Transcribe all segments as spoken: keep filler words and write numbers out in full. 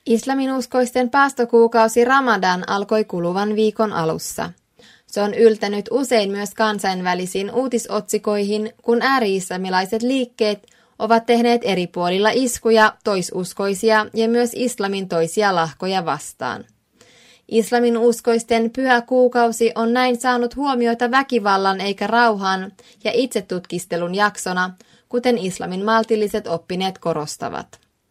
Islaminuskoisten paastokuukausi Ramadan alkoi kuluvan viikon alussa. Se on yltänyt usein myös kansainvälisiin uutisotsikoihin, kun ääri-islamilaiset liikkeet ovat tehneet eri puolilla iskuja toisuskoisia ja myös islamin toisia lahkoja vastaan. Islamin uskoisten pyhä kuukausi on näin saanut huomioita väkivallan eikä rauhan ja itsetutkistelun jaksona, kuten islamin maltilliset oppineet korostavat.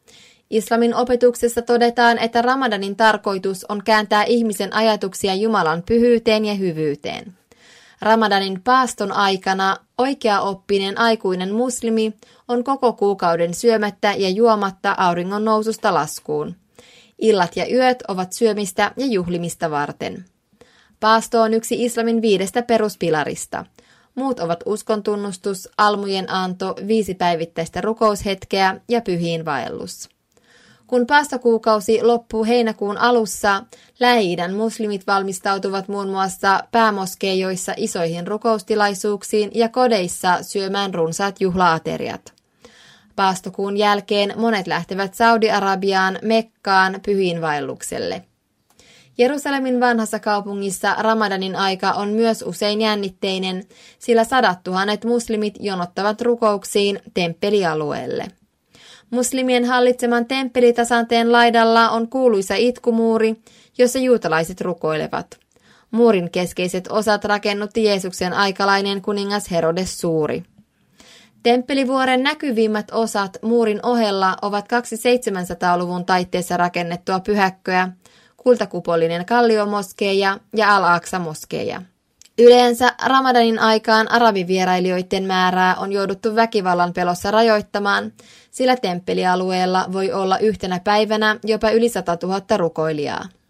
Islamin opetuksessa todetaan, että Ramadanin tarkoitus on kääntää ihmisen ajatuksia Jumalan pyhyyteen ja hyvyyteen. Ramadanin paaston aikana oikeaoppinen aikuinen muslimi on koko kuukauden syömättä ja juomatta auringon noususta laskuun. Illat ja yöt ovat syömistä ja juhlimista varten. Paasto on yksi islamin viidestä peruspilarista. Muut ovat uskontunnustus, almujen anto, viisi päivittäistä rukoushetkeä ja pyhiinvaellus. Kun paastokuukausi loppuu heinäkuun alussa, Lähi-idän muslimit valmistautuvat muun muassa päämoskeijoissa isoihin rukoustilaisuuksiin ja kodeissa syömään runsaat juhlaateriat. Paastokuun jälkeen monet lähtevät Saudi-Arabiaan, Mekkaan pyhiinvaellukselle. Jerusalemin vanhassa kaupungissa Ramadanin aika on myös usein jännitteinen, sillä sadat tuhannet muslimit jonottavat rukouksiin temppelialueelle. Muslimien hallitseman temppelitasanteen laidalla on kuuluisa itkumuuri, jossa juutalaiset rukoilevat. Muurin keskeiset osat rakennutti Jeesuksen aikalainen kuningas Herodes Suuri. Temppelivuoren näkyvimmät osat muurin ohella ovat kaksi seitsemänsataaluvun taitteessa rakennettua pyhäkköä, kultakupollinen kalliomoskeija ja Al-Aqsa-moskeija. Yleensä Ramadanin aikaan arabivierailijoiden määrää on jouduttu väkivallan pelossa rajoittamaan, sillä temppelialueella voi olla yhtenä päivänä jopa yli sata tuhatta rukoilijaa.